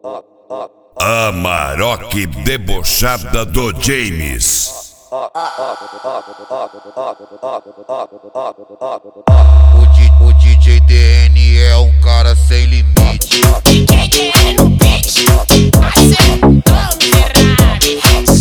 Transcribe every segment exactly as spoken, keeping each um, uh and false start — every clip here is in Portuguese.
A Maroc debochada do James. O, D, o D J D N é um cara sem limite. D J D N no beat, acertou Ferrari,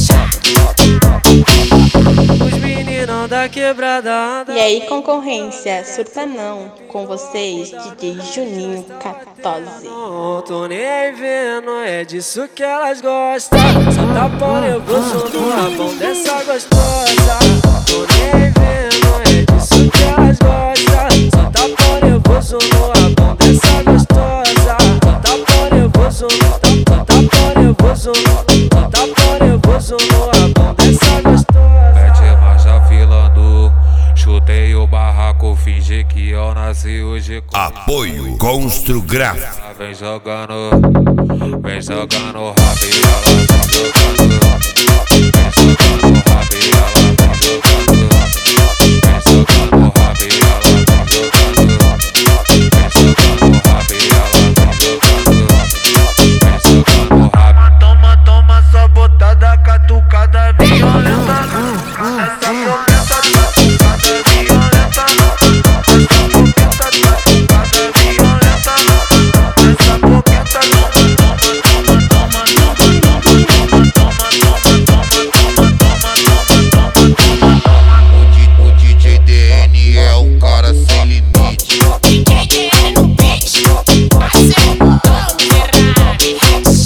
Os meninos da quebrada. E aí, concorrência, surta não, com vocês, D J Juninho quatorze. Não tô nem vendo, é disso que elas gostam. Só tá pão nervoso no rabão dessa gostosa. Tô nem vendo, é disso que elas gostam. Só tá pão nervoso no rabão dessa gostosa. Só tá pão nervoso, só tá pão nervoso, só tá pão nervoso no rabão dessa gostosa. Mete marcha filando, chutei o barraco, fingi que eu nasci hoje com Apoio Construgraf. ela vem jogando, vem jogando rap e ela vem jogando, vem jogando rap e ela vem jogando, vem jogando rap e ela vem jogando, vem jogando rap e ela vem jogando, vem jogando rap. Toma, toma, só botada, catucada violenta. Essa promessa catucada violenta. Essa promessa catucada violenta. Essa promessa toma, toma, toma, toma, toma, toma, toma, toma, toma, toma, toma. O D J D N é um cara sem limite. D J D N no beat, acertou Ferrari,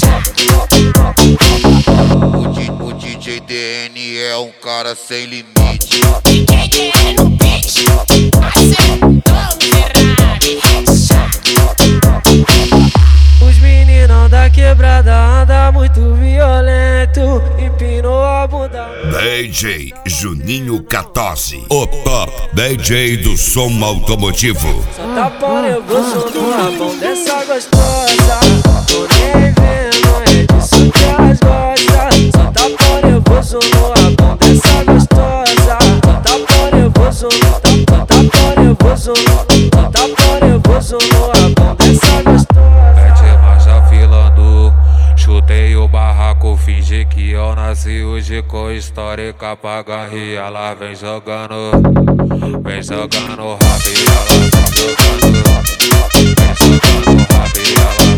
O, D, o D J D N é um cara sem limite. D J D N no beat, acertou Ferrari. Os meninos da quebrada anda muito violento, empinou a bunda. D J Juninho quatorze. O top D J do som automotivo. Só tá pão nervoso no rabão dessa gostosa. Tô nem vendo, é disso que elas gostam. Só tá pão nervoso no rabão dessa gostosa. Só tá pão nervoso, só tá pão nervoso, só tá pão nervoso no rabão dessa gostosa. Mete marcha filando, chutei o barraco, fingi que eu nasci hoje com histórica pra garrir. Ela vem jogando, vem jogando rap e ela vem jogando, vem jogando rap e ela